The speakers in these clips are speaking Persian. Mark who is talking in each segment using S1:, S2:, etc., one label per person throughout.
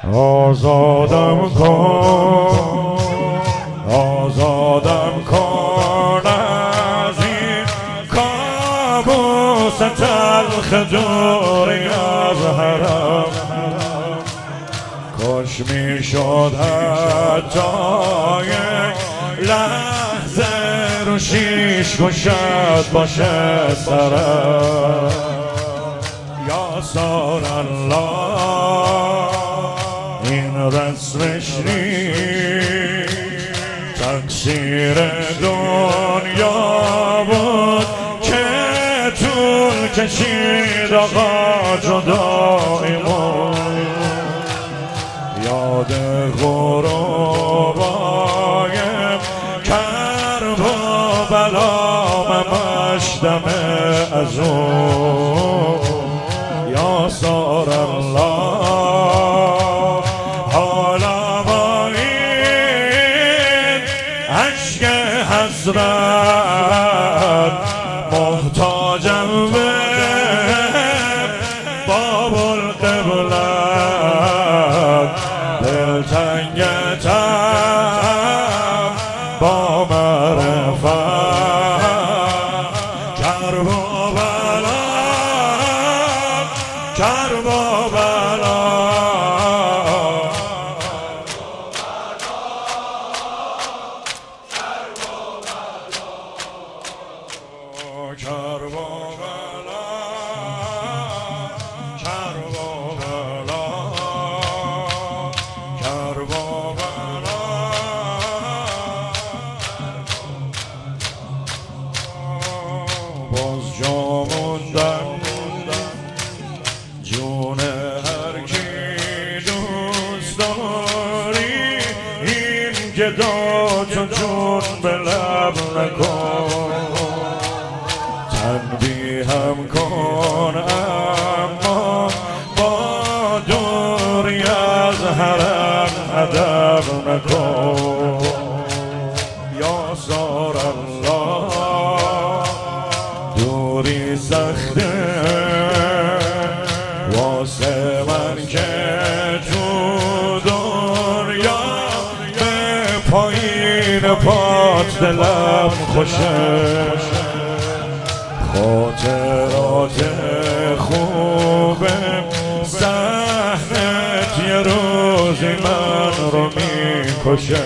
S1: آزادم کن از این کابوس تلخ دوری از حرم. کاش میشد حتی یک لحظه رو شیش گوشت باشه سرم. یا سار الله این رسمش نیست، تقصیر دنیا بود که طول کشید آقا جداییمون. یاد غروبای کرب و بلام مشدم از اون. یا سار الله حالا با این عشق حسرت محتاجم به باب القبلت. دلتنگتم با معرفت، کرب و بلا کرب و بلا کرب و بلا کرب و بلا کرب و بلا. باز جا موندم جون هر کی دوست داری، این گدا تو جون به لب نکن. تنبیهم کن اما با دوری از حرم ادب نکن. یا سار الله دوری سخته واسه من که تو دنیا به پایین پات دلم خوشه. خاطرات خوبه صحنت یه روزی من رو میکشه.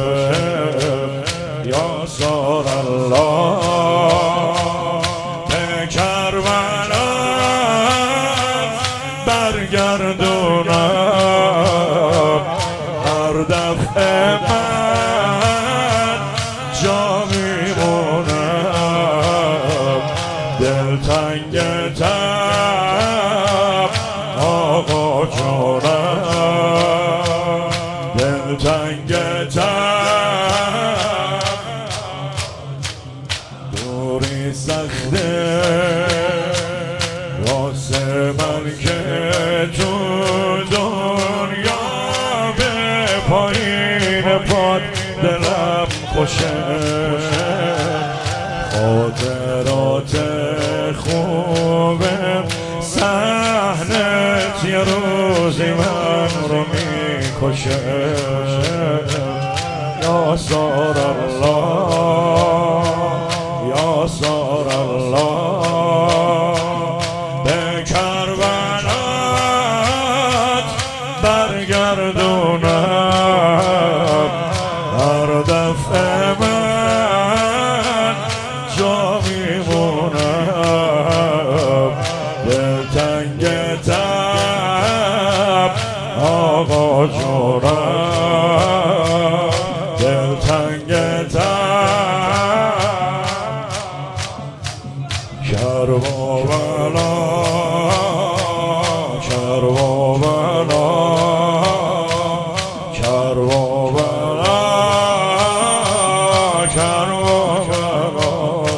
S1: یا سار الله به کربلا برگردونم. هر دفعه من جا میمونم. دلتنگتم آقا جونم، دلتنگتم دوری سخته واسه من که تو دنیا به پایین پات دلم خوشه. خاطرات خوبه صحنت یه روزی من رو میکشه. یا سار الله یا سار الله به کربلات برگردونم. هر دفعه من جا میمونم. دلتنگتم آقا جونم، دلتنگتم کرب و بلا کرب و بلا کرب و بلا کرب و بلا.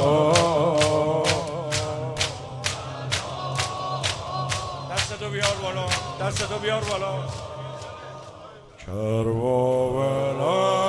S1: دستتو بیار بالا، دستتو بیار بالا. کرب و بلا